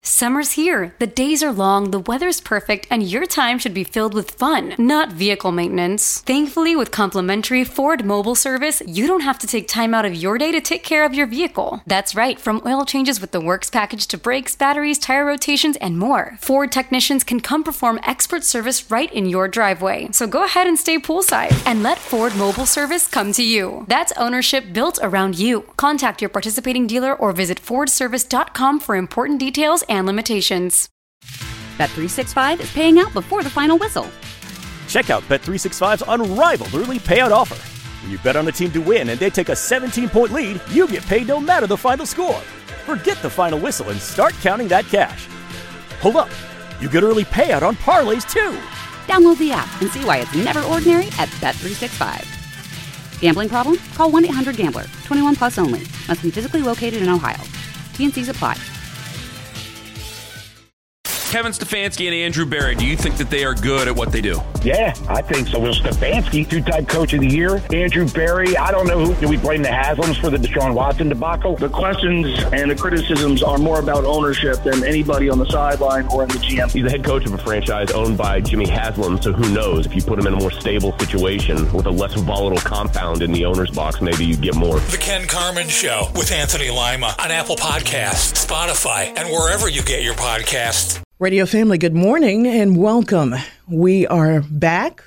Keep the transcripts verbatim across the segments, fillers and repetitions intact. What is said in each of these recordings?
Summer's here. The days are long, the weather's perfect, and your time should be filled with fun, not vehicle maintenance. Thankfully, with complimentary Ford mobile service, you don't have to take time out of your day to take care of your vehicle. That's right, from oil changes with the works package to brakes, batteries, tire rotations, and more. Ford technicians can come perform expert service right in your driveway. So go ahead and stay poolside and let Ford mobile service come to you. That's ownership built around you. Contact your participating dealer or visit ford service dot com for important details and limitations. Bet three sixty-five is paying out before the final whistle. Check out Bet three sixty-five's unrivaled early payout offer. When you bet on a team to win and they take a seventeen-point lead, you get paid no matter the final score. Forget the final whistle and start counting that cash. Hold up. You get early payout on parlays, too. Download the app and see why it's never ordinary at Bet three sixty-five. Gambling problem? Call one eight hundred gambler. twenty-one plus only. Must be physically located in Ohio. T N Cs apply. Kevin Stefanski and Andrew Berry, do you think that they are good at what they do? Yeah, I think so. Well, Stefanski, two-time coach of the year. Andrew Berry, I don't know who. Do we blame the Haslams for the Deshaun Watson debacle? The questions and the criticisms are more about ownership than anybody on the sideline or in the G M. He's the head coach of a franchise owned by Jimmy Haslam, so who knows? If you put him in a more stable situation with a less volatile compound in the owner's box, maybe you get more. The Ken Carman Show with Anthony Lima on Apple Podcasts, Spotify, and wherever you get your podcasts. Radio family, good morning and welcome. We are back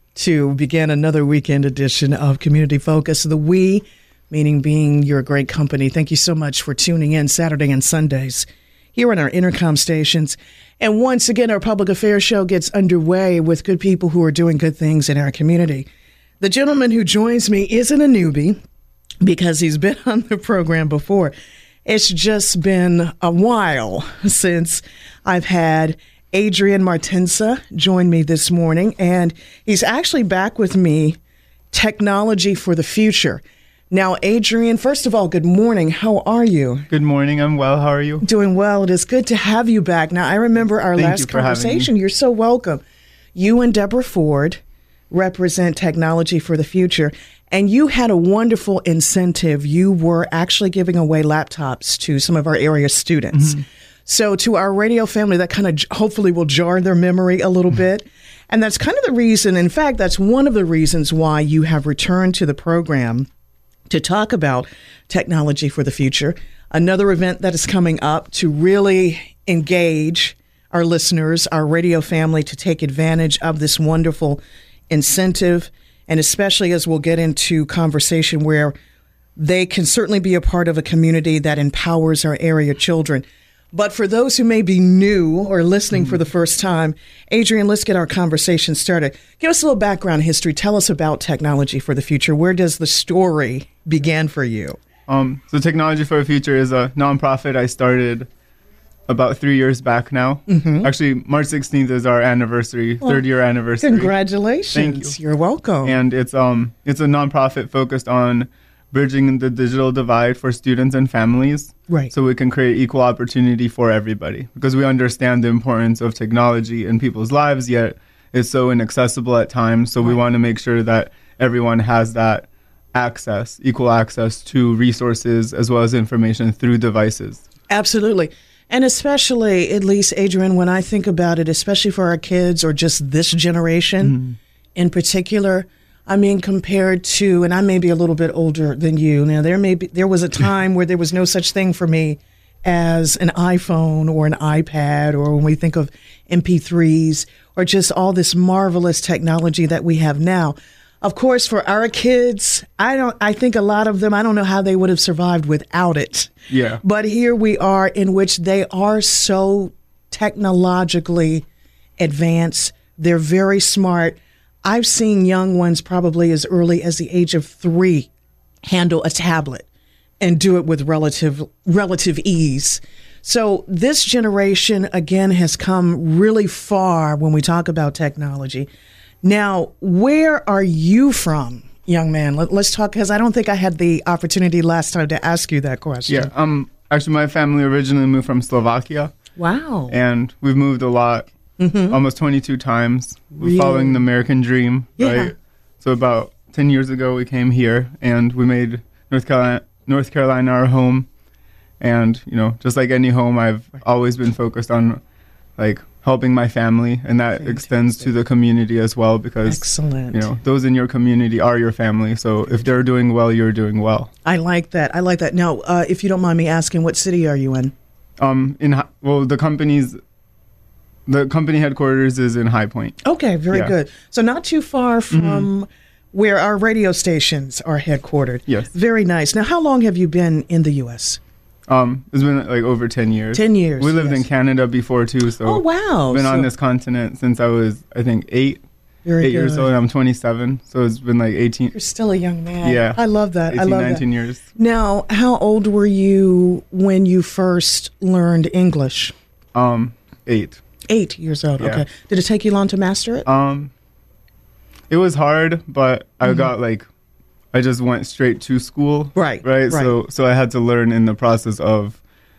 to begin another weekend edition of Community Focus. The we, meaning being your great company. Thank you so much for tuning in Saturday and Sundays here on our Intercom stations. And once again, our public affairs show gets underway with good people who are doing good things in our community. The gentleman who joins me isn't a newbie because he's been on the program before. It's just been a while since I've had Adrian Martensa join me this morning, and he's actually back with me, Technology for the Future. Now, Adrian, first of all, good morning. How are you? Good morning. I'm well. How are you? Doing well. It is good to have you back. Now, I remember our Thank last you for conversation. You're so welcome. You and Deborah Ford represent Technology for the Future. And you had a wonderful incentive. You were actually giving away laptops to some of our area students. Mm-hmm. So to our radio family, that kind of hopefully will jar their memory a little bit. And that's kind of the reason, in fact, that's one of the reasons why you have returned to the program to talk about Technology for the Future. Another event that is coming up to really engage our listeners, our radio family, to take advantage of this wonderful incentive. And especially as we'll get into conversation where they can certainly be a part of a community that empowers our area children. But for those who may be new or listening mm-hmm. for the first time, Adrian, let's get our conversation started. Give us a little background history. Tell us about Technology for the Future. Where does the story begin for you? Um, so Technology for the Future is a nonprofit I started about three years back now. Mm-hmm. Actually, March sixteenth is our anniversary, well, third year anniversary. Congratulations. Thank you. You're welcome. And it's um it's a nonprofit focused on bridging the digital divide for students and families. Right. So we can create equal opportunity for everybody, because we understand the importance of technology in people's lives, yet it's so inaccessible at times. So right. we want to make sure that everyone has that access, equal access to resources as well as information through devices. Absolutely. And especially, at least, Adrian, when I think about it, especially for our kids or just this generation mm-hmm. in particular, I mean, compared to, and I may be a little bit older than you. Now, there may be, there was a time where there was no such thing for me as an iPhone or an iPad, or when we think of M P threes or just all this marvelous technology that we have now. Of course, for our kids, I don't. I think a lot of them, I don't know how they would have survived without it. Yeah. But here we are, in which they are so technologically advanced. They're very smart. I've seen young ones probably as early as the age of three handle a tablet and do it with relative relative ease. So this generation, again, has come really far when we talk about technology. Now, where are you from, young man? Let, let's talk, because I don't think I had the opportunity last time to ask you that question. Yeah, um, actually, my family originally moved from Slovakia. Wow. And we've moved a lot, mm-hmm. almost twenty-two times. We're really? following the American dream, yeah. right? So about ten years ago, we came here, and we made North Carolina, North Carolina our home. And, you know, just like any home, I've always been focused on, like, helping my family, and that Fantastic. extends to the community as well, because Excellent. you know, those in your community are your family. So if they're doing well, you're doing well. I like that. I like that. Now, uh, if you don't mind me asking, what city are you in? Um, in Hi- well, the company's the company headquarters is in High Point. Okay, very Yeah. good. So not too far from Mm-hmm. where our radio stations are headquartered. Yes. Very nice. Now, how long have you been in the U S? Um, it's been like over ten years. Ten years. We lived yes. in Canada before too, so Oh, wow. I've been on So- this continent since I was, I think, eight. Very eight years good. old. I'm twenty-seven, so it's been like eighteen. You're still a young man. Yeah. I love that. eighteen, I love nineteen that. years. Now, how old were you when you first learned English? Um, eight. Eight years old. Yeah. Okay. Did it take you long to master it? Um, it was hard, but I Mm-hmm. got like, I just went straight to school. Right, Right. right. So, so I had to learn in the process of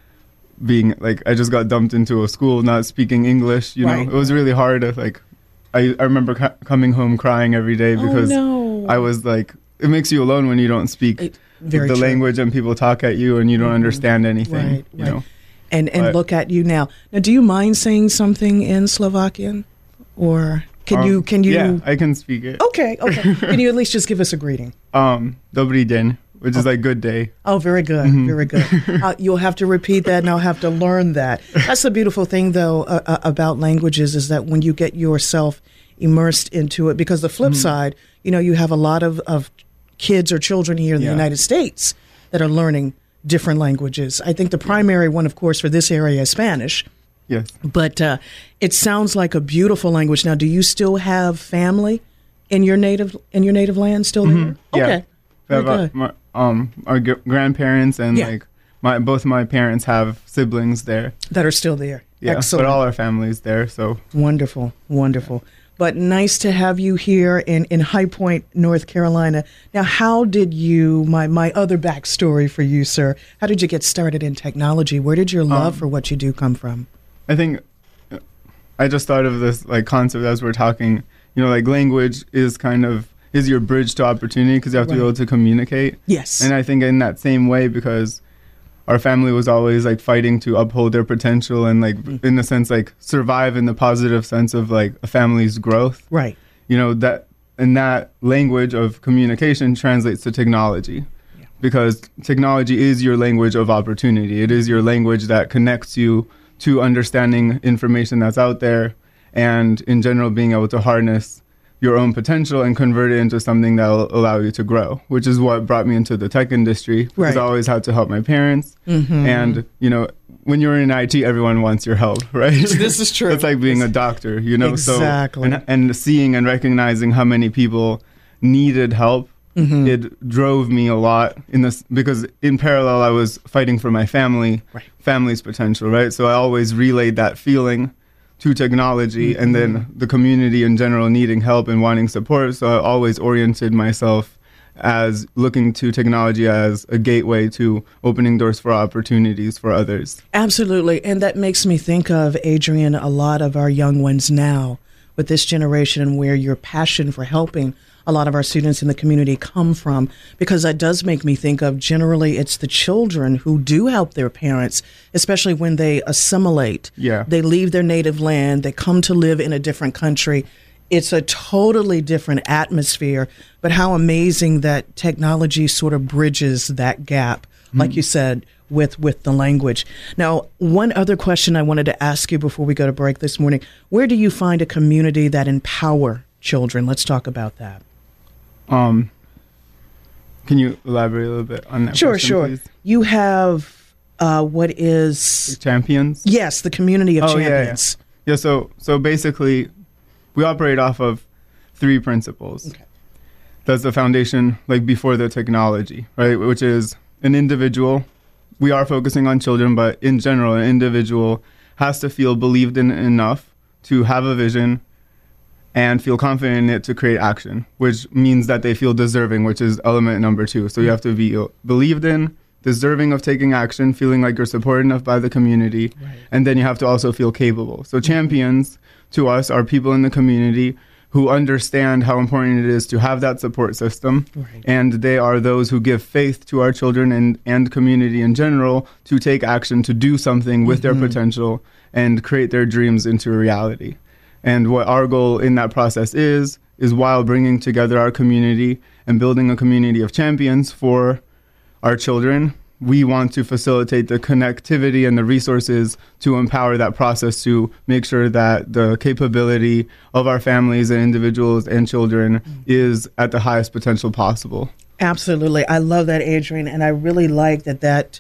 being like, I just got dumped into a school not speaking English. You Right. know, it was really hard. To, like, I I remember ca- coming home crying every day because oh, no. I was like, it makes you alone when you don't speak It- very the true. language and people talk at you and you don't understand anything. Right, you right. know. And and But- look at you now. Now, do you mind saying something in Slovakian, or can Um, you can you? Yeah, I can speak it. Okay, okay. Can you at least just give us a greeting? Um, Dobrý den, which is like good day. Oh, very good, Mm-hmm. very good. Uh, you'll have to repeat that, and I'll have to learn that. That's the beautiful thing, though, uh, uh, about languages is that when you get yourself immersed into it, because the flip Mm-hmm. side, you know, you have a lot of, of kids or children here in the Yeah. United States that are learning different languages. I think the primary one, of course, for this area is Spanish. Yes. But uh, it sounds like a beautiful language. Now, do you still have family in your native in your native land still there? Yeah. Okay. We Very have, uh, good. my, um, our g- grandparents and Yeah. like my both my parents have siblings there. That are still there. Yeah, Excellent. but all our families there. So Wonderful, wonderful. But nice to have you here in, in High Point, North Carolina. Now, how did you, my, my other backstory for you, sir, how did you get started in technology? Where did your love Um, for what you do come from? I think uh, I just thought of this like concept as we're talking. You know, like language is kind of is your bridge to opportunity because you have to be Right. able to communicate. Yes. And I think in that same way, because our family was always like fighting to uphold their potential and like Mm. in a sense like survive in the positive sense of like a family's growth. Right. You know, that and that language of communication translates to technology. Because technology is your language of opportunity. It is your language that connects you to understanding information that's out there and in general being able to harness your own potential and convert it into something that will allow you to grow, which is what brought me into the tech industry because Right. I always had to help my parents. Mhm. And, you know, when you're in I T, everyone wants your help, right? This is true. It's like being a doctor, you know? Exactly. So, and, and seeing and recognizing how many people needed help, Mhm. it drove me a lot in this because in parallel, I was fighting for my family, Right. family's potential, right? So I always relayed that feeling to technology Mm-hmm. and then the community in general needing help and wanting support. So I always oriented myself as looking to technology as a gateway to opening doors for opportunities for others. Absolutely. And that makes me think of, Adrian, a lot of our young ones now with this generation where your passion for helping a lot of our students in the community come from, because that does make me think of generally it's the children who do help their parents, especially when they assimilate. Yeah. They leave their native land, they come to live in a different country. It's a totally different atmosphere, but how amazing that technology sort of bridges that gap, like you said, with, with the language. Now, one other question I wanted to ask you before we go to break this morning, where do you find a community that empower children? Let's talk about that. Um, can you elaborate a little bit on that? Sure, question, sure. please? You have uh, what is... Champions? Yes, the community of Oh, yeah, champions. yeah. Yeah, so so basically, we operate off of three principles. Okay. That's the foundation, like before the technology, right? Which is an individual. We are focusing on children, but in general, an individual has to feel believed in enough to have a vision and feel confident in it to create action, which means that they feel deserving, which is element number two. So you have to be believed in, deserving of taking action, feeling like you're supported enough by the community, Right. and then you have to also feel capable. So champions to us are people in the community who understand how important it is to have that support system. Right. And they are those who give faith to our children and, and community in general to take action, to do something with mm-hmm. their potential and create their dreams into a reality. And what our goal in that process is, is while bringing together our community and building a community of champions for our children, we want to facilitate the connectivity and the resources to empower that process, to make sure that the capability of our families and individuals and children is at the highest potential possible. Absolutely. I love that, Adrian. And I really like that that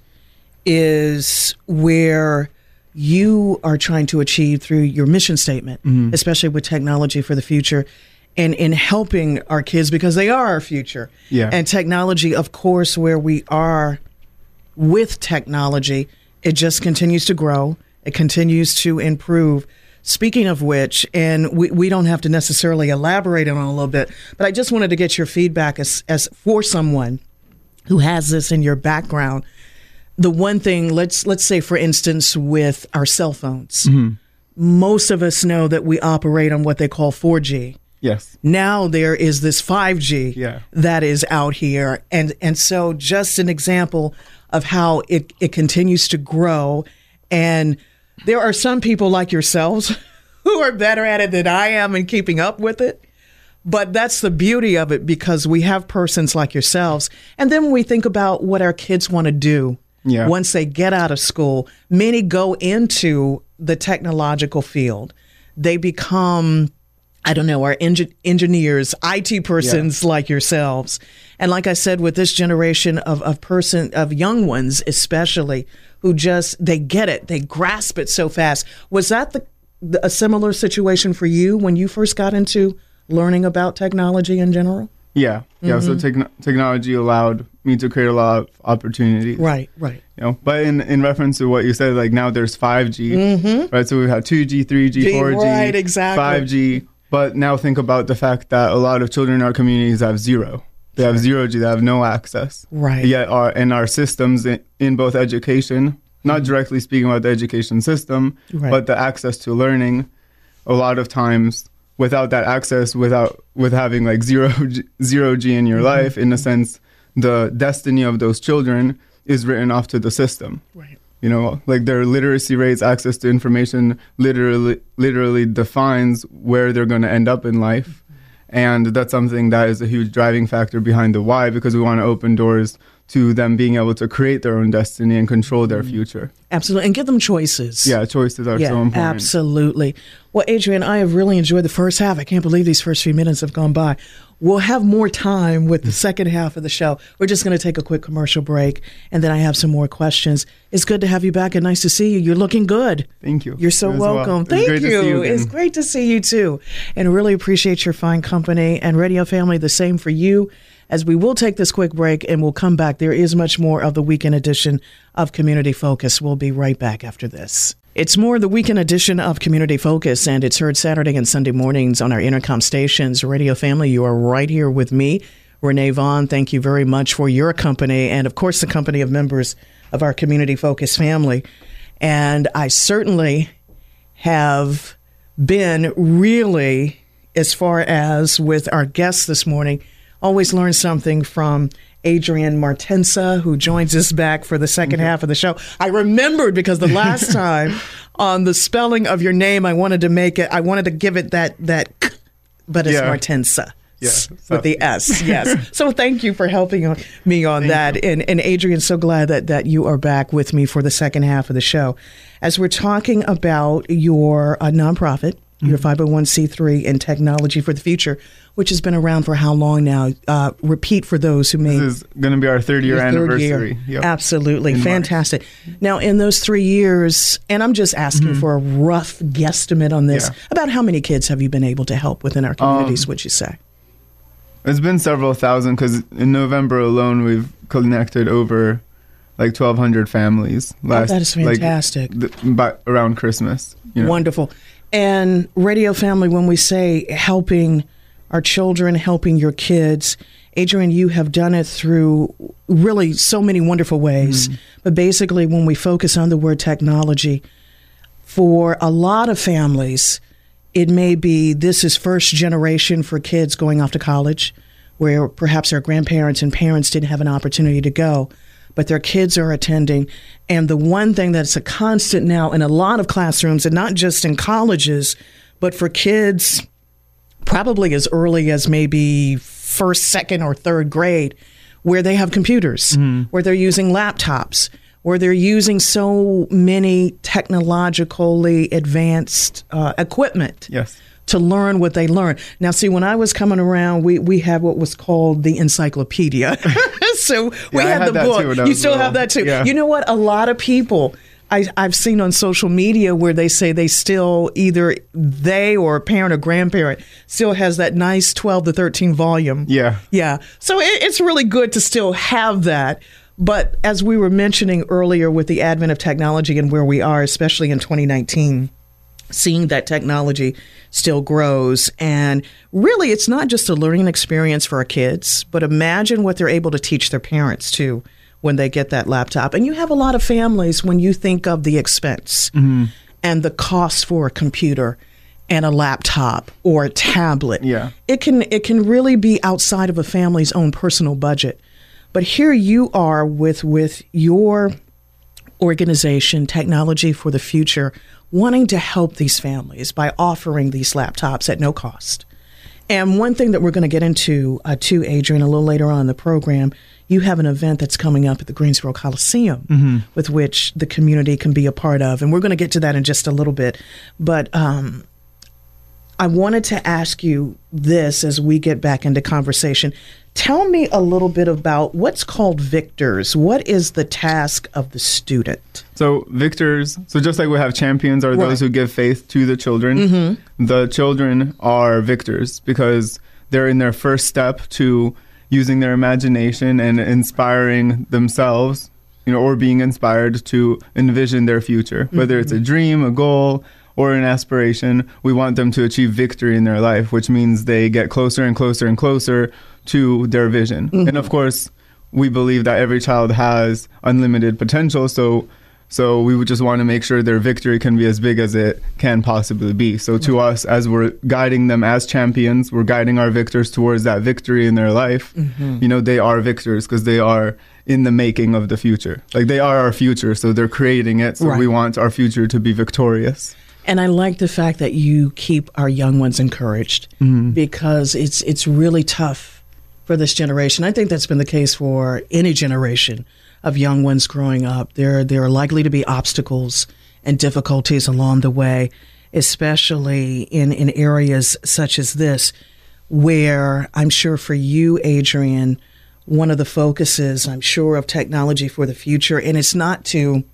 is where you are trying to achieve through your mission statement, mm-hmm. especially with technology for the future and in helping our kids, because they are our future. Yeah. And technology, of course, where we are with technology, it just continues to grow. It continues to improve. Speaking of which, and we, we don't have to necessarily elaborate on it a little bit, but I just wanted to get your feedback as, as for someone who has this in your background. The one thing, let's let's say, for instance, with our cell phones, mm-hmm. most of us know that we operate on what they call four G. Yes. Now there is this five G yeah. that is out here. And and so just an example of how it, it continues to grow. And there are some people like yourselves who are better at it than I am in keeping up with it. But that's the beauty of it, because we have persons like yourselves. And then when we think about what our kids want to do yeah. once they get out of school, many go into the technological field. They become, I don't know, our engi- engineers, I T persons yeah. like yourselves. And like I said, with this generation of, of person, of young ones especially, who just, they get it, they grasp it so fast. Was that the, the a similar situation for you when you first got into learning about technology in general? Yeah, yeah. Mm-hmm. So te- technology allowed me to create a lot of opportunities. Right, right. You know, but in, in reference to what you said, like now there's five G, mm-hmm. right? So we've had two G, three G, four G, right, exactly. five G. But now think about the fact that a lot of children in our communities have zero. They have zero G. They have no access. Right. Yet our in our systems in, in both education, not mm-hmm. directly speaking about the education system, right. but the access to learning, a lot of times without that access, without with having like zero G, zero G in your mm-hmm. life, in a sense, the destiny of those children is written off to the system. Right. You know, like their literacy rates, access to information literally literally defines where they're going to end up in life. Mm-hmm. And that's something that is a huge driving factor behind the why, because we want to open doors to them being able to create their own destiny and control their future. Absolutely. And give them choices. Yeah, choices are yeah, so important. Absolutely. Well, Adrian, I have really enjoyed the first half. I can't believe these first few minutes have gone by. We'll have more time with the second half of the show. We're just going to take a quick commercial break, and then I have some more questions. It's good to have you back, and nice to see you. You're looking good. Thank you. You're so welcome. Well. Thank great you. To see you it's great to see you, too. And really appreciate your fine company. And Radio Family, the same for you. As we will take this quick break and we'll come back, there is much more of the weekend edition of Community Focus. We'll be right back after this. It's more the weekend edition of Community Focus, and it's heard Saturday and Sunday mornings on our Intercom stations. Radio Family, you are right here with me, Renee Vaughn. Thank you very much for your company and, of course, the company of members of our Community Focus family. And I certainly have been really, as far as with our guests this morning, always learn something from Adrian Martensa, who joins us back for the second mm-hmm. half of the show. I remembered because the last time on the spelling of your name, I wanted to make it, I wanted to give it that, that k, but it's yeah. Martensa. Yeah, with the S, yes. So thank you for helping me on thank that. You. And, and Adrian, so glad that, that you are back with me for the second half of the show. As we're talking about your uh, nonprofit, mm-hmm. your five oh one c three and Technology for the Future, which has been around for how long now? Uh, repeat for those who may. This is going to be our third year anniversary. Yep. Absolutely. In Fantastic. March. Now, in those three years, and I'm just asking mm-hmm. for a rough guesstimate on this, yeah. about how many kids have you been able to help within our communities, um, would you say? It's been several thousand, because in November alone, we've connected over like twelve hundred families. Last, oh, that is fantastic. Like, the, by, around Christmas. You know? Wonderful. And Radio Family, when we say helping our children, helping your kids, Adrian, you have done it through really so many wonderful ways. Mm-hmm. But basically, when we focus on the word technology, for a lot of families, It may be this is first generation for kids going off to college, where perhaps their grandparents and parents didn't have an opportunity to go, but their kids are attending. And the one thing that's a constant now in a lot of classrooms, and not just in colleges, but for kids probably as early as maybe first, second, or third grade, where they have computers, mm-hmm. where they're using laptops, where they're using so many technologically advanced uh, equipment. Yes. To learn what they learn. Now, see, when I was coming around, we, we had what was called the encyclopedia. so we yeah, had, had the book. You still little. have that too. Yeah. You know what? A lot of people I, I've seen on social media where they say they still, either they or a parent or grandparent still has that nice twelve to thirteen volume. Yeah. Yeah. So it, it's really good to still have that. But as we were mentioning earlier with the advent of technology and where we are, especially in twenty nineteen, seeing that technology still grows. And really, it's not just a learning experience for our kids, but imagine what they're able to teach their parents too when they get that laptop. And you have a lot of families, when you think of the expense mm-hmm. and the cost for a computer and a laptop or a tablet, yeah. it can it can really be outside of a family's own personal budget. But here you are with with your organization, Technology for the Future, wanting to help these families by offering these laptops at no cost. And one thing that we're going to get into, uh, too, Adrian, a little later on in the program, you have an event that's coming up at the Greensboro Coliseum mm-hmm. with which the community can be a part of. And we're going to get to that in just a little bit. But um, I wanted to ask you this as we get back into conversation. Tell me a little bit about what's called victors. What is the task of the student? So victors, so just like we have champions are Right. those who give faith to the children, Mm-hmm. the children are victors because they're in their first step to using their imagination and inspiring themselves, you know, or being inspired to envision their future, mm-hmm. whether it's a dream, a goal, or an aspiration. We want them to achieve victory in their life, which means they get closer and closer and closer to their vision. Mm-hmm. And of course, we believe that every child has unlimited potential. So so we would just want to make sure their victory can be as big as it can possibly be. So to right. us, as we're guiding them as champions, we're guiding our victors towards that victory in their life. Mm-hmm. You know, they are victors because they are in the making of the future. Like they are our future, so they're creating it. So right. we want our future to be victorious. And I like the fact that you keep our young ones encouraged mm-hmm. because it's it's really tough for this generation. I think that's been the case for any generation of young ones growing up. There, there are likely to be obstacles and difficulties along the way, especially in, in areas such as this, where I'm sure for you, Adrian, one of the focuses, I'm sure, of Technology for the Future, and it's not to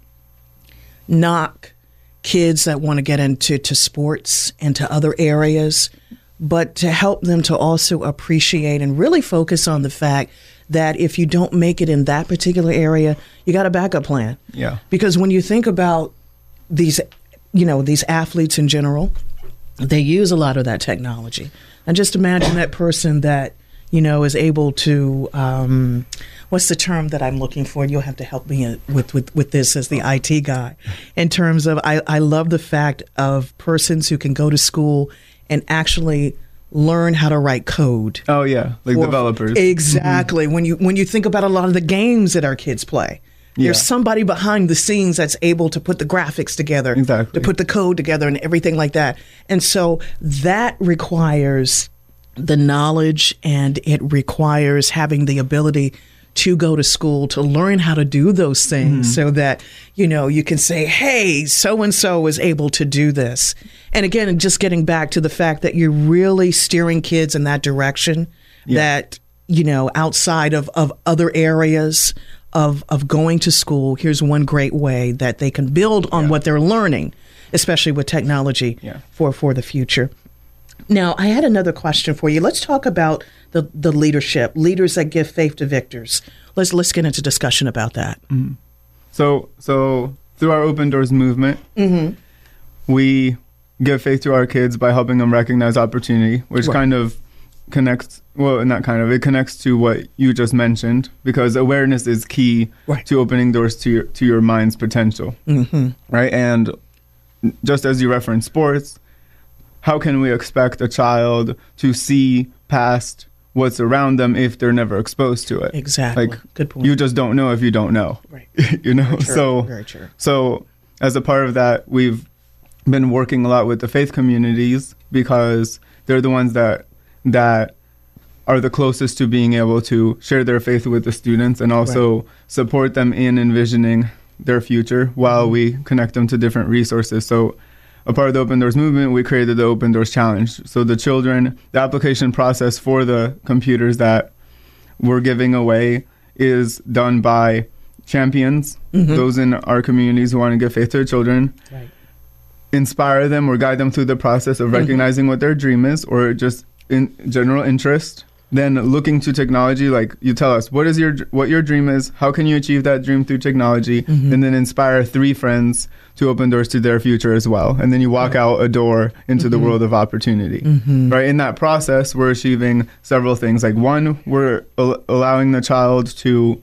knock kids that want to get into to sports and to other areas, but to help them to also appreciate and really focus on the fact that if you don't make it in that particular area, you got a backup plan. Yeah. Because when you think about these, you know, these athletes in general, they use a lot of that technology. And just imagine that person that, you know, is able to, um, what's the term that I'm looking for? You'll have to help me with, with, with this as the I T guy. In terms of, I, I love the fact of persons who can go to school and actually learn how to write code. Oh yeah, like or, developers. Exactly. Mm-hmm. When you when you think about a lot of the games that our kids play, yeah. there's somebody behind the scenes that's able to put the graphics together, exactly. to put the code together and everything like that. And so that requires the knowledge, and it requires having the ability to go to school to learn how to do those things mm-hmm. so that, you know, you can say, hey, so-and-so is able to do this. And again, just getting back to the fact that you're really steering kids in that direction, yeah. that, you know, outside of, of other areas of, of going to school, here's one great way that they can build on yeah. what they're learning, especially with technology yeah. for, for the future. Now, I had another question for you. Let's talk about the, the leadership, leaders that give faith to victors. Let's let's get into discussion about that. Mm-hmm. So, so through our Open Doors movement, mm-hmm. we give faith to our kids by helping them recognize opportunity, which right. kind of connects, well, not kind of, it connects to what you just mentioned, because awareness is key right. to opening doors to your, to your mind's potential, mm-hmm. right? And just as you referenced sports, how can we expect a child to see past what's around them if they're never exposed to it? Exactly. Like, good point. You just don't know if you don't know. Right. you know, Very true. so Very true. so as a part of that, we've been working a lot with the faith communities because they're the ones that that are the closest to being able to share their faith with the students and also right. support them in envisioning their future while mm-hmm. we connect them to different resources. So a part of the Open Doors movement, we created the Open Doors Challenge. So the children, the application process for the computers that we're giving away is done by champions, mm-hmm. those in our communities who want to give faith to their children, right. inspire them or guide them through the process of recognizing mm-hmm. what their dream is or just in general interest. Then looking to technology, like you tell us, what is your what your dream is? How can you achieve that dream through technology? Mm-hmm. And then inspire three friends to open doors to their future as well. And then you walk right. out a door into mm-hmm. the world of opportunity. Mm-hmm. Right? In that process, we're achieving several things. Like one, we're al- allowing the child to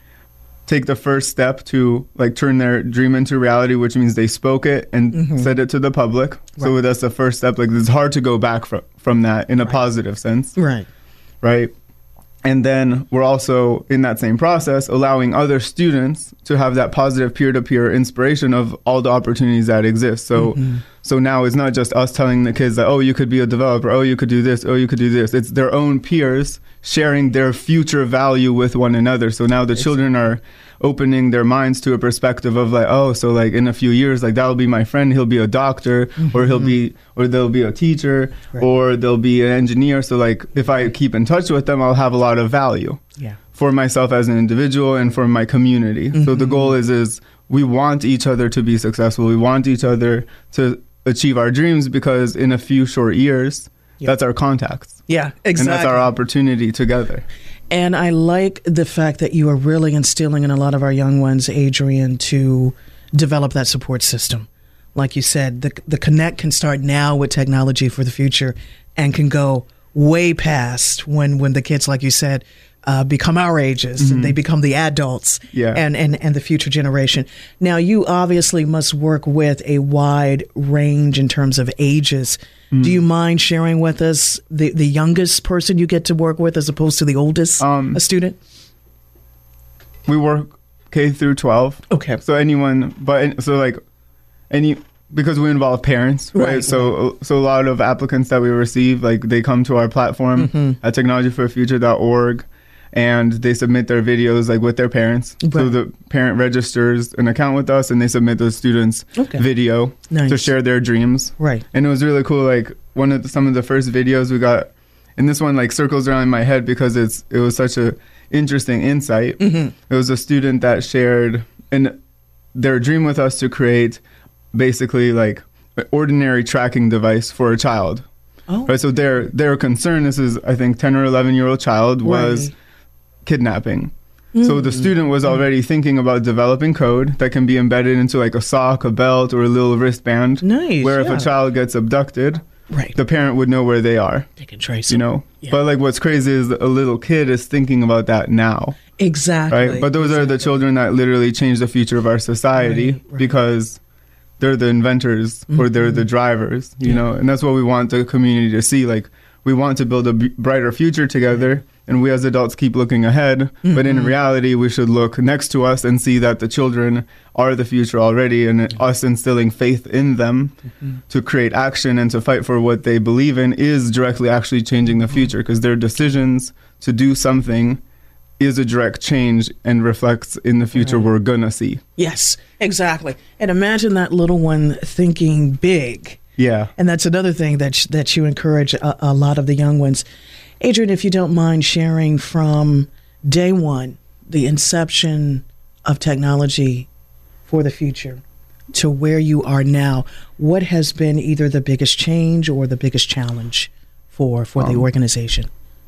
take the first step to like turn their dream into reality, which means they spoke it and mm-hmm. said it to the public. Right. So that's the first step. Like it's hard to go back from from that in a right. positive sense. Right. Right. And then we're also in that same process allowing other students to have that positive peer-to-peer inspiration of all the opportunities that exist. So mm-hmm. so now it's not just us telling the kids that, oh, you could be a developer, oh, you could do this, oh, you could do this. It's their own peers sharing their future value with one another. So now the it's- children are opening their minds to a perspective of like, oh, so like in a few years, like that'll be my friend, he'll be a doctor mm-hmm. or he'll be, or they'll be a teacher right. or they'll be an engineer. So like if I keep in touch with them, I'll have a lot of value yeah. for myself as an individual and for my community. Mm-hmm. So the goal is, is we want each other to be successful. We want each other to achieve our dreams because in a few short years, yep. that's our contacts. Yeah, exactly. And that's our opportunity together. And I like the fact that you are really instilling in a lot of our young ones, Adrian, to develop that support system. Like you said, the the connect can start now with technology for the future and can go way past when, when the kids, like you said, uh, become our ages mm-hmm. and they become the adults yeah. and, and, and the future generation. Now, you obviously must work with a wide range in terms of ages. Mm. Do you mind sharing with us the, the youngest person you get to work with as opposed to the oldest um, a student? We work K through twelve. Okay. So anyone, but so like any, because we involve parents, right? right so right. so a lot of applicants that we receive, like they come to our platform mm-hmm. at technology for a future dot org and they submit their videos like with their parents. Right. So the parent registers an account with us and they submit the students' okay. video nice. to share their dreams. Right. And it was really cool. Like one of the, some of the first videos we got, and this one like circles around in my head because it's it was such a interesting insight. Mm-hmm. It was a student that shared an, their dream with us to create basically like an ordinary tracking device for a child. Oh. Right. So their their concern, this is I think ten or eleven year old child was right. kidnapping. Mm-hmm. So the student was already thinking about developing code that can be embedded into like a sock, a belt, or a little wristband. Nice. Where yeah. if a child gets abducted, right. the parent would know where they are. They can trace you them. know. Yeah. But like what's crazy is a little kid is thinking about that now. Exactly. Right. But those exactly. are the children that literally change the future of our society right. Right. because they're the inventors mm-hmm. or they're the drivers, you yeah. know, and that's what we want the community to see. Like we want to build a b- brighter future together. And we as adults keep looking ahead, mm-hmm. but in reality, we should look next to us and see that the children are the future already, and mm-hmm. us instilling faith in them mm-hmm. to create action and to fight for what they believe in is directly actually changing the future, because their decisions to do something is a direct change and reflects in the future right. we're gonna see. Yes, exactly. And imagine that little one thinking big. Yeah. And that's another thing that sh- that you encourage a, a lot of the young ones. Adrian, if you don't mind sharing from day one, the inception of technology for the future to where you are now, what has been either the biggest change or the biggest challenge for, for um, the organization?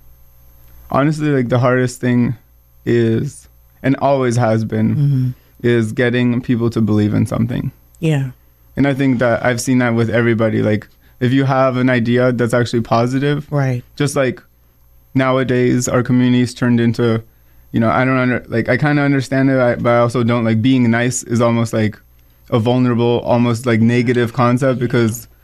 Honestly, like the hardest thing is, and always has been, mm-hmm. is getting people to believe in something. Yeah. And I think that I've seen that with everybody. Like if you have an idea that's actually positive, right? Just like nowadays, our community's turned into, you know, I don't under, like, I kind of understand it, but I also don't, like, being nice is almost like a vulnerable, almost like negative concept because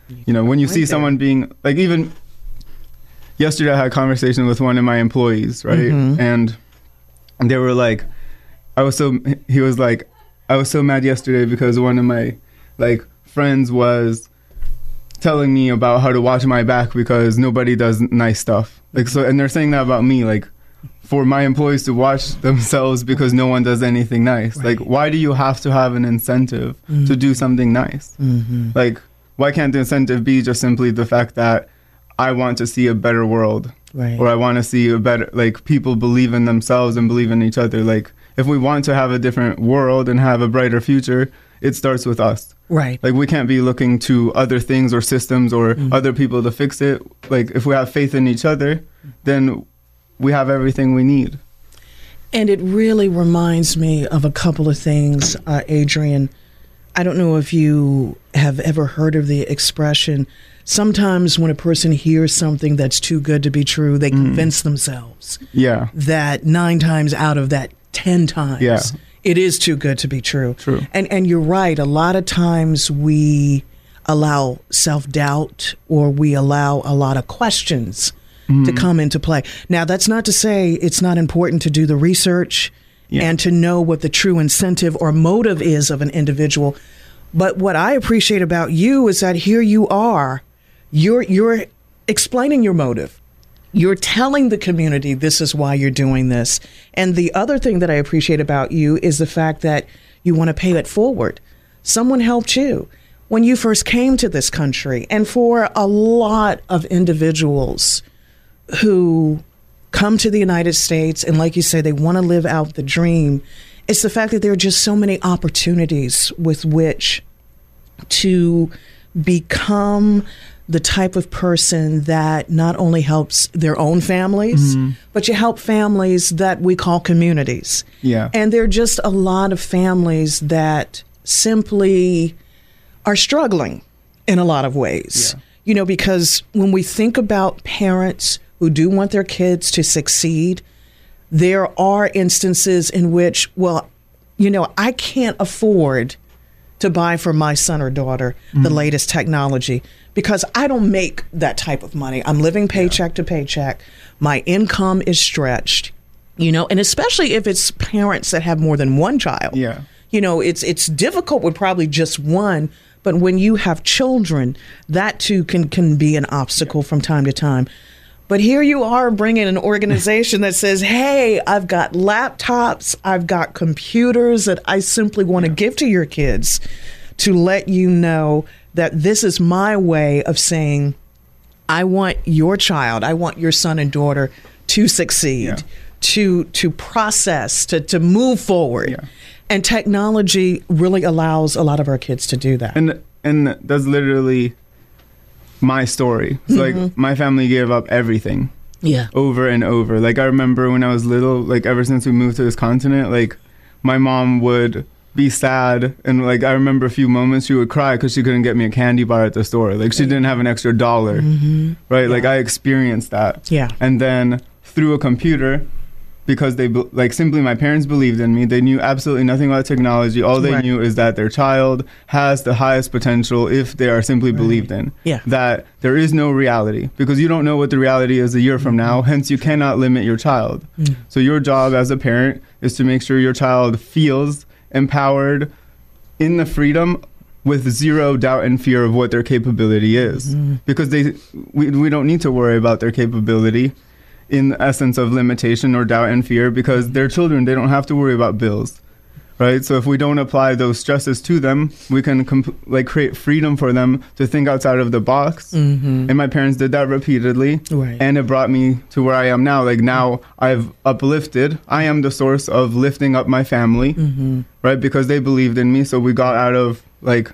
You know, when you Right see there. someone being, like, even yesterday I had a conversation with one of my employees, right? Mhm. And they were like, I was so, he was like, I was so mad yesterday because one of my, like, friends was telling me about how to watch my back because nobody does nice stuff. Like, so, and they're saying that about me, like, for my employees to watch themselves because no one does anything nice. Right. Like, why do you have to have an incentive Mm-hmm. to do something nice? Mhm. Like, why can't the incentive be just simply the fact that I want to see a better world? Right. Or I want to see a better, like, people believe in themselves and believe in each other. Like, if we want to have a different world and have a brighter future, it starts with us. Right. Like, we can't be looking to other things or systems or Mm-hmm. other people to fix it. Like, if we have faith in each other, then we have everything we need. And it really reminds me of a couple of things, uh, Adrian. I don't know if you have ever heard of the expression, sometimes when a person hears something that's too good to be true, they convince themselves Yeah. that nine times out of that, ten times, Yeah. it is too good to be true. True. And, and you're right. A lot of times we allow self-doubt or we allow a lot of questions to come into play. Now, that's not to say it's not important to do the research Yeah. and to know what the true incentive or motive is of an individual. But what I appreciate about you is that here you are, you're you're explaining your motive. You're telling the community this is why you're doing this. And the other thing that I appreciate about you is the fact that you want to pay it forward. Someone helped you when you first came to this country. And for a lot of individuals who come to the United States and, like you say, they want to live out the dream, it's the fact that there are just so many opportunities with which to become the type of person that not only helps their own families, Mm-hmm. but you help families that we call communities. Yeah. And there are just a lot of families that simply are struggling in a lot of ways. Yeah. You know, because when we think about parents who do want their kids to succeed, there are instances in which, well, you know, I can't afford to buy for my son or daughter the latest technology because I don't make that type of money. I'm living paycheck to paycheck. My income is stretched, you know, and especially if it's parents that have more than one child. Yeah. You know, it's it's difficult with probably just one, but when you have children, that too can, can be an obstacle from time to time. But here you are bringing an organization that says, hey, I've got laptops, I've got computers that I simply want to give to your kids to let you know that this is my way of saying, I want your child, I want your son and daughter to succeed, Yeah. to to process, to, to move forward. Yeah. And technology really allows a lot of our kids to do that. And and that's literally my story. So, like, my family gave up everything Yeah. over and over. Like, I remember when I was little, like, ever since we moved to this continent, like, my mom would be sad. And, like, I remember a few moments she would cry because she couldn't get me a candy bar at the store. Like, she didn't have an extra dollar. Right? Like, I experienced that. Yeah. And then through a computer, because they, be- like, simply my parents believed in me. They knew absolutely nothing about technology. All they Right. knew is that their child has the highest potential if they are simply believed in. Yeah. That there is no reality because you don't know what the reality is a year from now. Hence, you cannot limit your child. So your job as a parent is to make sure your child feels empowered in the freedom with zero doubt and fear of what their capability is. Because they, we, we don't need to worry about their capability in the essence of limitation or doubt and fear because they're children. They don't have to worry about bills, right? So if we don't apply those stresses to them, we can comp- like create freedom for them to think outside of the box. And my parents did that repeatedly. Right. And it brought me to where I am now. Like now I've uplifted. I am the source of lifting up my family, right? Because they believed in me. So we got out of like,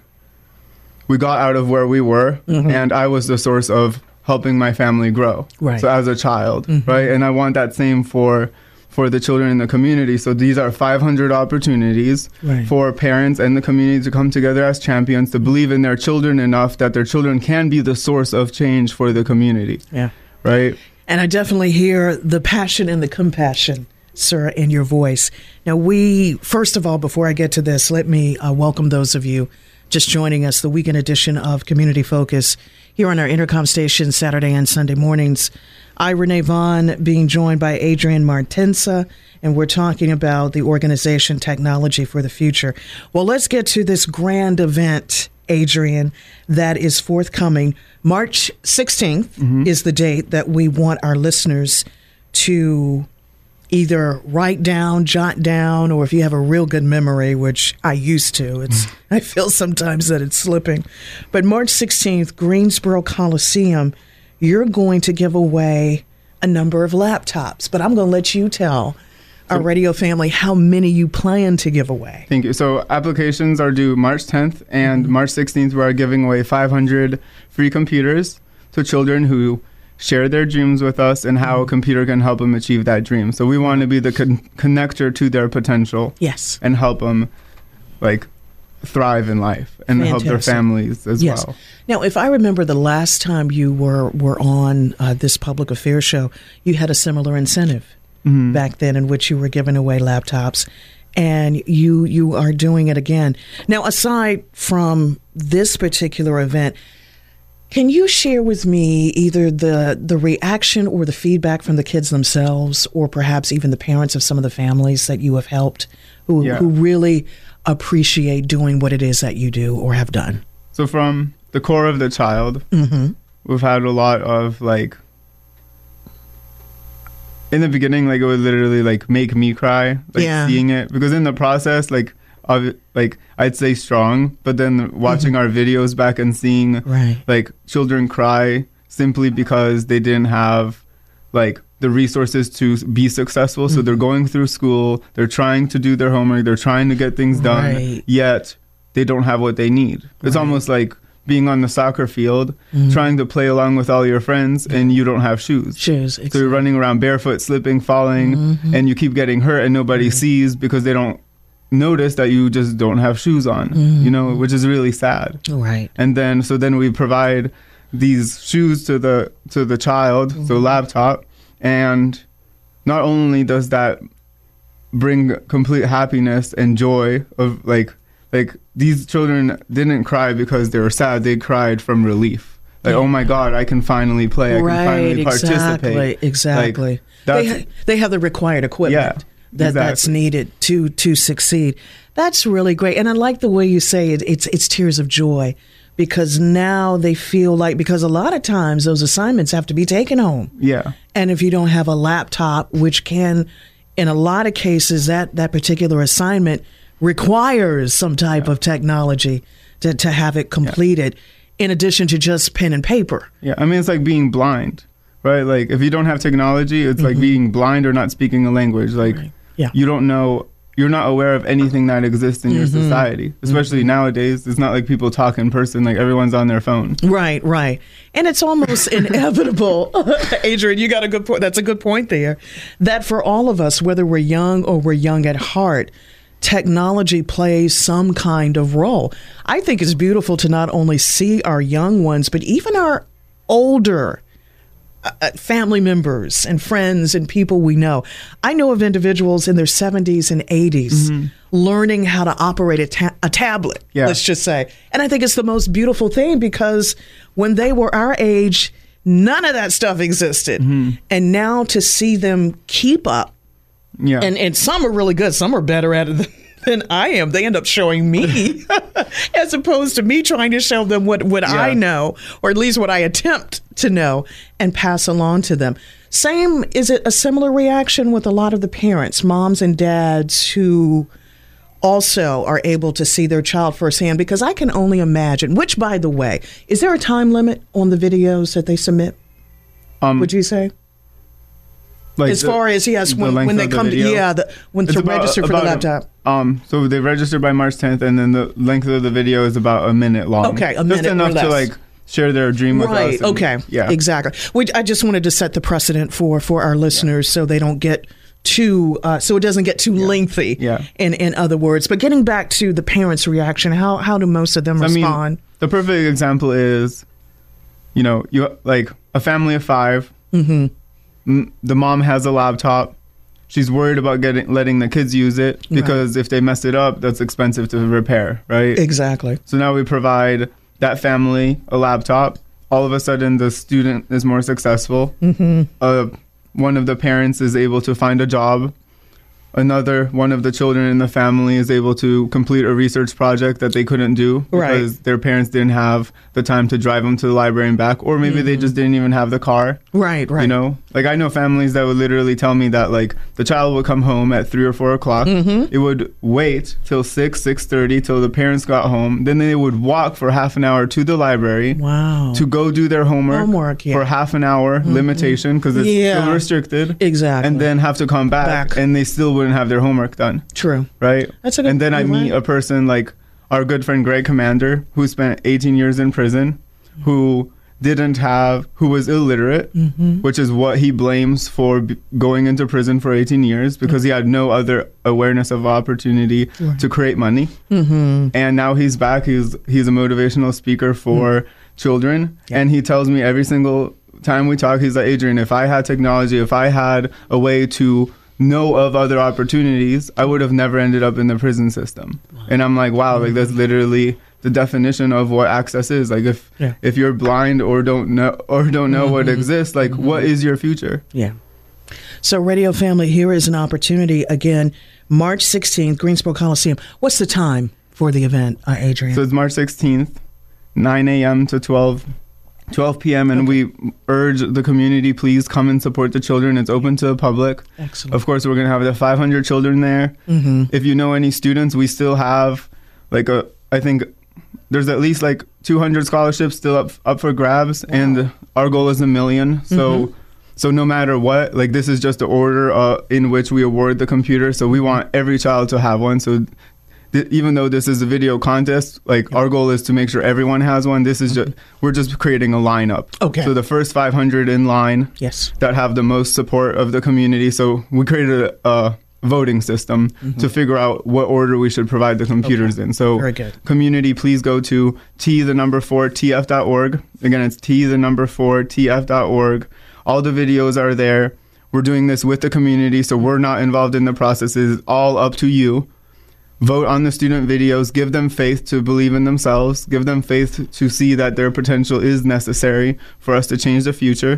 we got out of where we were and I was the source of helping my family grow. Right. So as a child, right? And I want that same for for the children in the community. So these are five hundred opportunities Right. for parents and the community to come together as champions to believe in their children enough that their children can be the source of change for the community. Yeah. Right? And I definitely hear the passion and the compassion, sir, in your voice. Now, we, first of all, before I get to this, let me uh, welcome those of you just joining us, the weekend edition of Community Focus here on our Intercom station Saturday and Sunday mornings. I, Renee Vaughn, being joined by Adrian Martensa, and we're talking about the organization Technology for the Future. Well, let's get to this grand event, Adrian, that is forthcoming. March sixteenth mm-hmm. is the date that we want our listeners to either write down, jot down, or if you have a real good memory, which I used to, it's I feel sometimes that it's slipping. But March sixteenth, Greensboro Coliseum, you're going to give away a number of laptops. But I'm going to let you tell our radio family how many you plan to give away. Thank you. So applications are due March tenth, and March sixteenth, we are giving away five hundred free computers to children who share their dreams with us and how a computer can help them achieve that dream. So we want to be the con- connector to their potential. Yes. And help them, like, thrive in life and Fantastic. help their families as yes. well. Now, if I remember the last time you were, were on uh, this public affairs show, you had a similar incentive mm-hmm. back then in which you were giving away laptops, and you you are doing it again. Now, aside from this particular event, can you share with me either the, the reaction or the feedback from the kids themselves, or perhaps even the parents of some of the families that you have helped who, yeah. who really appreciate doing what it is that you do or have done? So from the core of the child, mm-hmm. we've had a lot of, like, in the beginning, like, it would literally, like, make me cry, like, yeah. seeing it. Because in the process, like, of, like, I'd say strong, but then watching mm-hmm. our videos back and seeing, right. like, children cry simply because they didn't have, like, the resources to be successful. Mm-hmm. So they're going through school, they're trying to do their homework, they're trying to get things done, right. yet they don't have what they need. It's right. almost like being on the soccer field, mm-hmm. trying to play along with all your friends, and you don't have shoes. Shoes, exactly. So you're running around barefoot, slipping, falling, mm-hmm. and you keep getting hurt, and nobody mm-hmm. sees because they don't notice that you just don't have shoes on, mm-hmm. you know, which is really sad. Right. And then, so then we provide these shoes to the to the child, mm-hmm. so laptop, and not only does that bring complete happiness and joy of, like, like these children didn't cry because they were sad, they cried from relief. Like, yeah. oh my God, I can finally play, I right, can finally exactly, participate. Exactly, like, that's, they, ha- they have the required equipment. Yeah. That, exactly. that's needed to to succeed. That's really great. And I like the way you say it, it's it's tears of joy, because now they feel like, because a lot of times those assignments have to be taken home. Yeah. And if you don't have a laptop, which can, in a lot of cases, that, that particular assignment requires some type yeah. of technology to, to have it completed, yeah. in addition to just pen and paper. Yeah, I mean, it's like being blind, right? Like, if you don't have technology, it's mm-hmm. like being blind or not speaking a language. Like, right. Yeah. You don't know, you're not aware of anything that exists in mm-hmm. your society, especially mm-hmm. nowadays. It's not like people talk in person, like everyone's on their phone. Right, right. And it's almost inevitable. Adrian, you got a good point. That's a good point there. That for all of us, whether we're young or we're young at heart, technology plays some kind of role. I think it's beautiful to not only see our young ones, but even our older Uh, family members and friends and people we know. I know of individuals in their seventies and eighties mm-hmm. learning how to operate a, ta- a tablet, yeah. let's just say. And I think it's the most beautiful thing, because when they were our age, none of that stuff existed. Mm-hmm. And now to see them keep up, yeah. and, and some are really good, some are better at it than, than I am. They end up showing me as opposed to me trying to show them what, what yeah. I know, or at least what I attempt to know and pass along to them. Same, is it a similar reaction with a lot of the parents, moms and dads, who also are able to see their child firsthand? Because I can only imagine, which, by the way, is there a time limit on the videos that they submit? Um, would you say? Like as the, far as, yes, when, when they the come video? to, yeah, the, when to about, register for the laptop. A, um, so they register by March tenth, and then the length of the video is about a minute long. Okay, a minute Just enough or less. to, like, share their dream with right. us. Right, okay. Yeah. Exactly. We, I just wanted to set the precedent for, for our listeners, yeah. so they don't get too, uh, so it doesn't get too yeah. lengthy, yeah. in, in other words. But getting back to the parents' reaction, how, how do most of them so, respond? I mean, the perfect example is, you know, you like a family of five. Mm-hmm. M- the mom has a laptop. she's worried about getting letting the kids use it because right. if they mess it up, that's expensive to repair, right? Exactly. So now we provide that family a laptop. All of a sudden, the student is more successful. Mm-hmm. Uh, one of the parents is able to find a job. Another one of the children in the family is able to complete a research project that they couldn't do because right. their parents didn't have the time to drive them to the library and back, or maybe mm-hmm. they just didn't even have the car. Right, right. You know, like I know families that would literally tell me that like the child would come home at three or four o'clock. Mm-hmm. It would wait till six, six thirty till the parents got home. Then they would walk for half an hour to the library. Wow. To go do their homework, homework yeah. for half an hour mm-hmm. limitation because it's yeah. still restricted. Exactly. And then have to come back, back. and they still would have their homework done. True. Right? That's a good, and then I meet right. a person like our good friend Greg Commander, who spent eighteen years in prison, who didn't have, who was illiterate, mm-hmm. which is what he blames for b- going into prison for eighteen years because mm-hmm. he had no other awareness of opportunity right. to create money. Mm-hmm. And now he's back. He's, he's a motivational speaker for mm-hmm. children. Yeah. And he tells me every single time we talk, he's like, Adrian, if I had technology, if I had a way to know of other opportunities, I would have never ended up in the prison system. Wow. And I'm like, wow, like that's literally the definition of what access is. Like if yeah. if you're blind or don't know or don't know mm-hmm. what exists, like mm-hmm. what is your future? Yeah. So Radio Family, here is an opportunity again, March sixteenth, Greensboro Coliseum. What's the time for the event, uh, Adrian? So it's March sixteenth, nine a.m. to twelve p.m. and okay. we urge the community, please come and support the children. It's open to the public. Excellent. Of course, we're going to have the five hundred children there. Mm-hmm. If you know any students, we still have like a, I think there's at least like two hundred scholarships still up up for grabs. Wow. And our goal is a million. So, mm-hmm. so no matter what, like this is just the order uh, in which we award the computer. So we want every child to have one. So even though this is a video contest, like our goal is to make sure everyone has one. This is just, we're just creating a lineup. Okay. So the first five hundred in line yes. that have the most support of the community. So we created a, a voting system mm-hmm. to figure out what order we should provide the computers okay. in. So very good. Community, please go to T the number four T F dot org. Again, it's T the number four T F dot org. All the videos are there. We're doing this with the community, so we're not involved in the process. It's all up to you. Vote on the student videos, give them faith to believe in themselves, give them faith to see that their potential is necessary for us to change the future.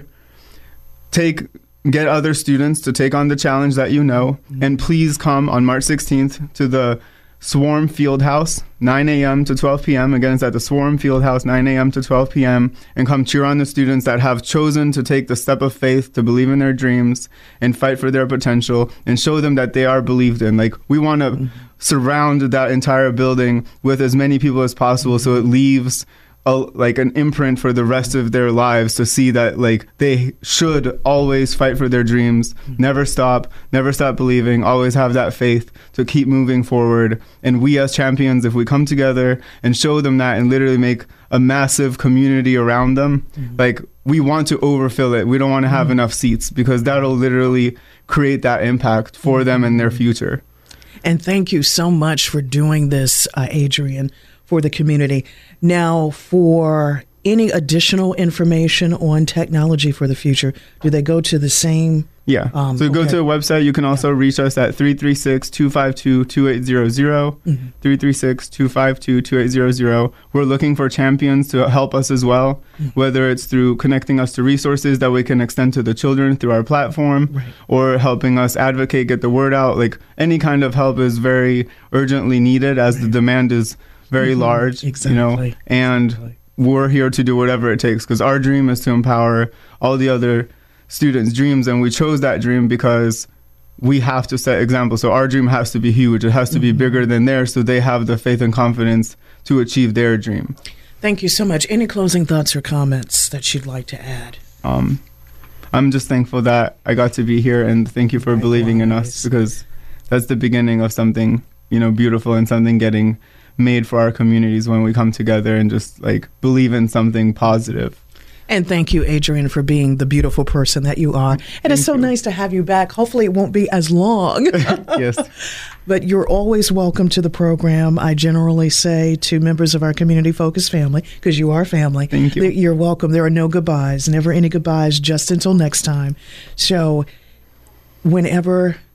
Take, get other students to take on the challenge that you know, mm-hmm. and please come on March sixteenth to the Swarm Fieldhouse, nine a.m. to twelve p.m. Again, it's at the Swarm Fieldhouse, nine a.m. to twelve p.m. And come cheer on the students that have chosen to take the step of faith to believe in their dreams and fight for their potential and show them that they are believed in. Like, we want to mm-hmm. surround that entire building with as many people as possible so it leaves a, like an imprint for the rest of their lives to see that like they should always fight for their dreams, never stop, never stop believing, always have that faith to keep moving forward. And we as champions, if we come together and show them that and literally make a massive community around them, mm-hmm. like we want to overfill it. We don't want to have mm-hmm. enough seats because that'll literally create that impact for mm-hmm. them and their future. And thank you so much for doing this, uh, Adrian, for the community. Now, for any additional information on technology for the future, do they go to the same? Yeah. Um, so go okay. to the website. You can also yeah. reach us at three three six, two five two, two eight zero zero, mm-hmm. three three six, two five two, two eight zero zero. We're looking for champions to help us as well, mm-hmm. whether it's through connecting us to resources that we can extend to the children through our platform, right. or helping us advocate, get the word out. Like any kind of help is very urgently needed as right. the demand is very mm-hmm. large, exactly. you know, and exactly. we're here to do whatever it takes because our dream is to empower all the other students' dreams, and we chose that dream because we have to set examples. So our dream has to be huge. It has to be mm-hmm. bigger than theirs so they have the faith and confidence to achieve their dream. Thank you so much. Any closing thoughts or comments that you'd like to add? Um, I'm just thankful that I got to be here, and thank you for Likewise. believing in us because that's the beginning of something, you know, beautiful and something getting made for our communities when we come together and just like believe in something positive. And thank you, Adrian, for being the beautiful person that you are. And thank it's so you. nice to have you back. Hopefully it won't be as long. Yes. But you're always welcome to the program. I generally say to members of our community-focused family, because you are family, thank you. You're welcome. There are no goodbyes, never any goodbyes, just until next time. So whenever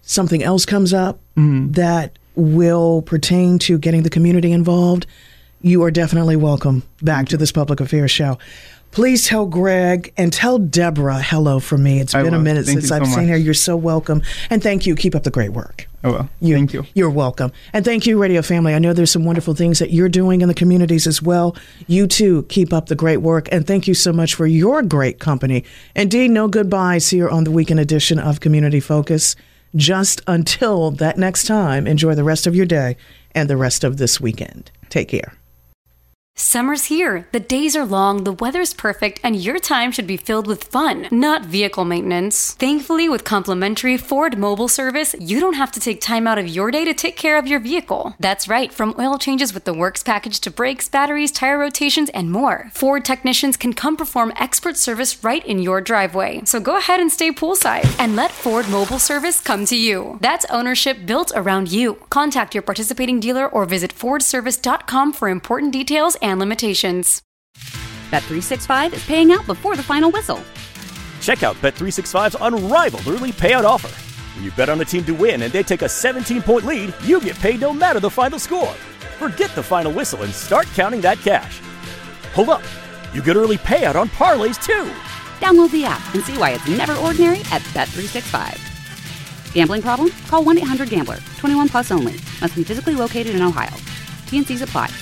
something else comes up Mm-hmm. that will pertain to getting the community involved, you are definitely welcome back to this Public Affairs Show. Please tell Greg and tell Deborah hello from me. It's I been will. a minute Thank since you I've so seen much. her. You're so welcome. And thank you. Keep up the great work. I will. You, Thank you. You're welcome. And thank you, Radio Family. I know there's some wonderful things that you're doing in the communities as well. You too, keep up the great work. And thank you so much for your great company. Indeed, no goodbyes here on the weekend edition of Community Focus. Just until that next time, enjoy the rest of your day and the rest of this weekend. Take care. Summer's here. The days are long, the weather's perfect, and your time should be filled with fun, not vehicle maintenance. Thankfully, with complimentary Ford mobile service, you don't have to take time out of your day to take care of your vehicle. That's right, from oil changes with the Works package to brakes, batteries, tire rotations, and more. Ford technicians can come perform expert service right in your driveway. So go ahead and stay poolside and let Ford mobile service come to you. That's ownership built around you. Contact your participating dealer or visit ford service dot com for important details and limitations. Bet three sixty-five is paying out before the final whistle. Check out Bet three sixty-five's unrivaled early payout offer. When you bet on a team to win and they take a seventeen-point lead, you get paid no matter the final score. Forget the final whistle and start counting that cash. Hold up. You get early payout on parlays, too. Download the app and see why it's never ordinary at Bet three sixty-five. Gambling problem? Call one eight hundred gambler. twenty-one plus only. Must be physically located in Ohio. T N Cs apply.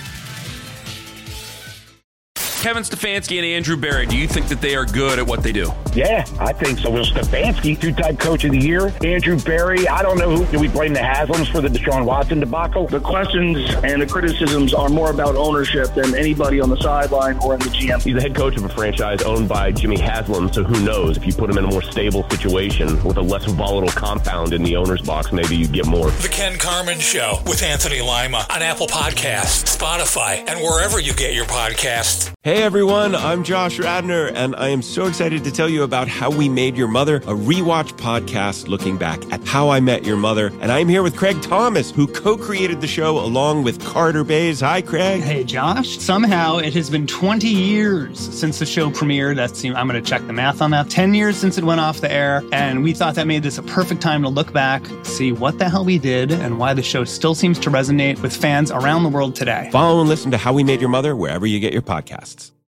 Kevin Stefanski and Andrew Berry, do you think that they are good at what they do? Yeah, I think so. Will Stefanski, two-time coach of the year. Andrew Berry, I don't know who. Do we blame the Haslams for the Deshaun Watson debacle? The questions and the criticisms are more about ownership than anybody on the sideline or in the G M. He's the head coach of a franchise owned by Jimmy Haslam, so who knows? If you put him in a more stable situation with a less volatile compound in the owner's box, maybe you get more. The Ken Carman Show with Anthony Lima on Apple Podcasts, Spotify, and wherever you get your podcasts. Hey everyone, I'm Josh Radner, and I am so excited to tell you about How We Made Your Mother, a rewatch podcast looking back at How I Met Your Mother. And I'm here with Craig Thomas, who co-created the show along with Carter Bays. Hi, Craig. Hey, Josh. Somehow it has been twenty years since the show premiered. That's, I'm going to check the math on that. ten years since it went off the air, and we thought that made this a perfect time to look back, see what the hell we did, and why the show still seems to resonate with fans around the world today. Follow and listen to How We Made Your Mother wherever you get your podcasts.